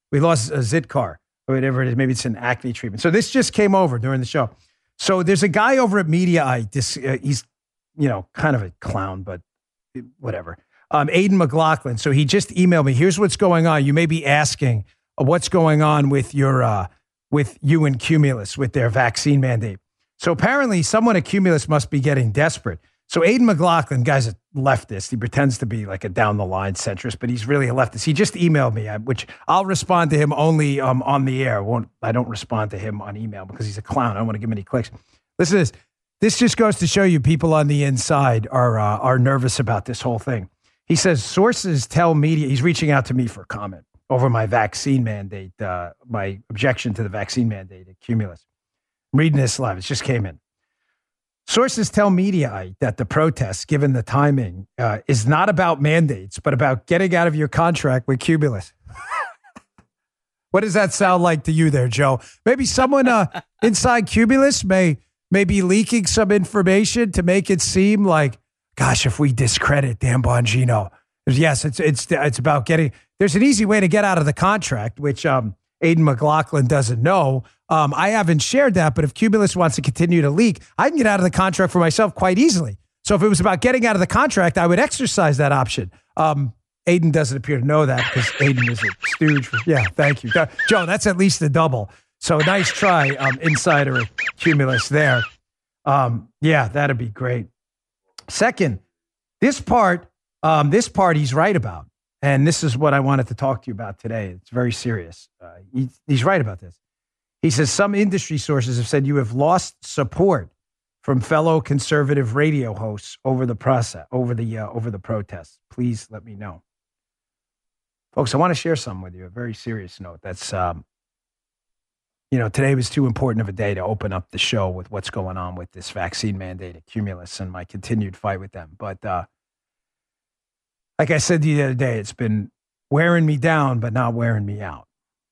Zipcar, or whatever it is. Maybe it's an acne treatment. So this just came over during the show. So there's a guy over at Mediaite. He's kind of a clown, but whatever. Aidan McLaughlin. So he just emailed me. Here's what's going on. You may be asking what's going on with with you and Cumulus with their vaccine mandate. So apparently someone at Cumulus must be getting desperate. So Aidan McLaughlin, guy's a leftist. He pretends to be like a down-the-line centrist, but he's really a leftist. He just emailed me, which I'll respond to him only on the air. I don't respond to him on email because he's a clown. I don't want to give him any clicks. Listen to this. This just goes to show you people on the inside are nervous about this whole thing. He says, sources tell media, he's reaching out to me for comment over my vaccine mandate, my objection to the vaccine mandate at Cumulus. I'm reading this live. It just came in. Sources tell Mediaite that the protest, given the timing, is not about mandates, but about getting out of your contract with Cumulus. What does that sound like to you there, Joe? Maybe someone inside Cumulus may be leaking some information to make it seem like, gosh, if we discredit Dan Bongino. Yes, it's about getting, there's an easy way to get out of the contract, which Aidan McLaughlin doesn't know. I haven't shared that, but if Cumulus wants to continue to leak, I can get out of the contract for myself quite easily. So if it was about getting out of the contract, I would exercise that option. Aidan doesn't appear to know that because Aidan is a stooge. Yeah, thank you. Joe, that's at least a double. So nice try, insider Cumulus there. Yeah, that'd be great. Second, this part he's right about. And this is what I wanted to talk to you about today. It's very serious. He's right about this. He says some industry sources have said you have lost support from fellow conservative radio hosts over the protests. Please let me know. Folks, I want to share something with you, a very serious note. That's, today was too important of a day to open up the show with what's going on with this vaccine mandate at Cumulus and my continued fight with them. But like I said the other day, it's been wearing me down, but not wearing me out.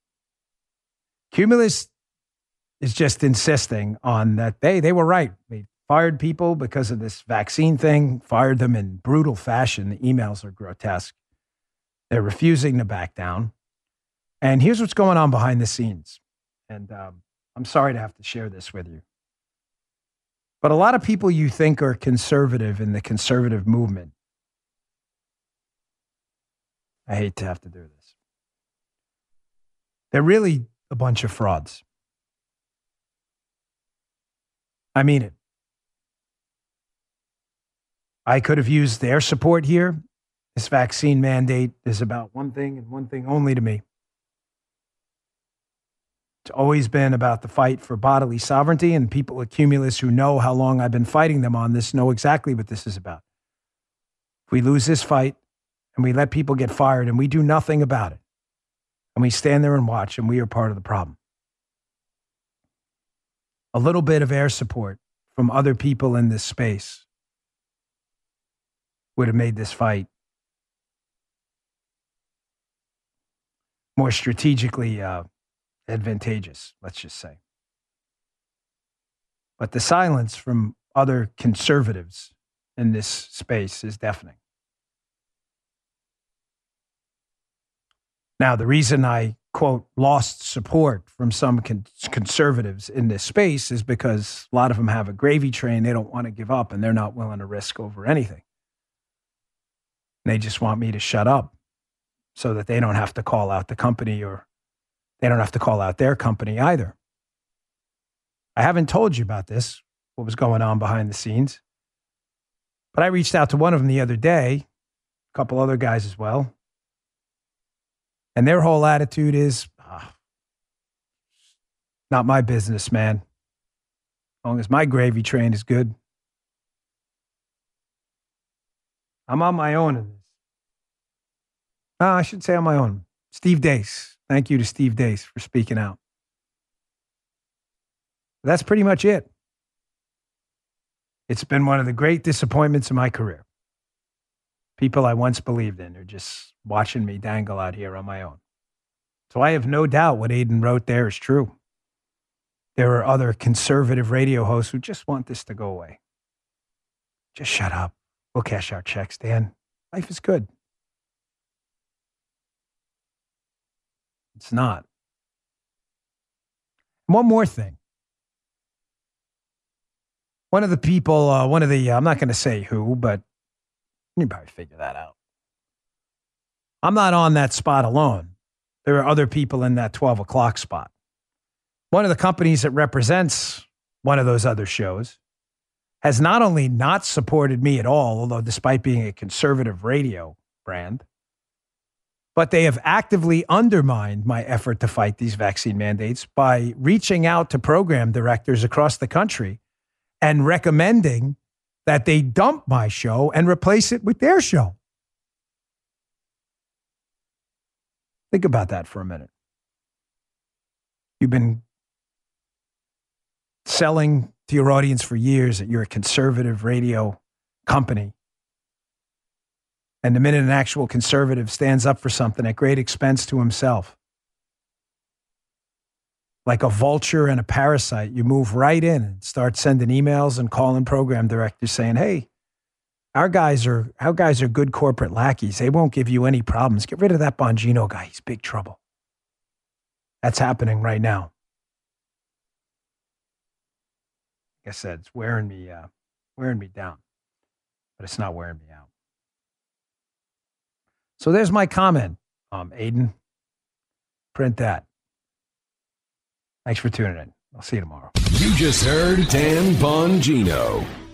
Cumulus is just insisting on that they were right. They fired people because of this vaccine thing, fired them in brutal fashion. The emails are grotesque. They're refusing to back down. And here's what's going on behind the scenes. And I'm sorry to have to share this with you. But a lot of people you think are conservative in the conservative movement, I hate to have to do this, they're really a bunch of frauds. I mean it. I could have used their support here. This vaccine mandate is about one thing and one thing only to me. It's always been about the fight for bodily sovereignty, and people at Cumulus who know how long I've been fighting them on this know exactly what this is about. If we lose this fight and we let people get fired and we do nothing about it, and we stand there and watch, and we are part of the problem. A little bit of air support from other people in this space would have made this fight more strategically advantageous, let's just say. But the silence from other conservatives in this space is deafening. Now, the reason I, quote, lost support from some conservatives in this space is because a lot of them have a gravy train they don't want to give up, and they're not willing to risk over anything. They just want me to shut up so that they don't have to call out the company, or they don't have to call out their company either. I haven't told you about this, what was going on behind the scenes, but I reached out to one of them the other day, a couple other guys as well. And their whole attitude is, not my business, man. As long as my gravy train is good. I'm on my own in this. I should say on my own. Steve Deace. Thank you to Steve Deace for speaking out. That's pretty much it. It's been one of the great disappointments of my career. People I once believed in are just watching me dangle out here on my own. So I have no doubt what Aidan wrote there is true. There are other conservative radio hosts who just want this to go away. Just shut up. We'll cash our checks, Dan. Life is good. It's not. One more thing. One of the people, I'm not going to say who, but you can probably figure that out. I'm not on that spot alone. There are other people in that 12 o'clock spot. One of the companies that represents one of those other shows has not only not supported me at all, although despite being a conservative radio brand, but they have actively undermined my effort to fight these vaccine mandates by reaching out to program directors across the country and recommending that they dump my show and replace it with their show. Think about that for a minute. You've been selling to your audience for years that you're a conservative radio company. And the minute an actual conservative stands up for something at great expense to himself, like a vulture and a parasite, you move right in and start sending emails and calling program directors saying, hey, our guys are good corporate lackeys. They won't give you any problems. Get rid of that Bongino guy. He's big trouble. That's happening right now. Like I said, it's wearing me down, but it's not wearing me out. So there's my comment, Aiden. Print that. Thanks for tuning in. I'll see you tomorrow. You just heard Dan Bongino.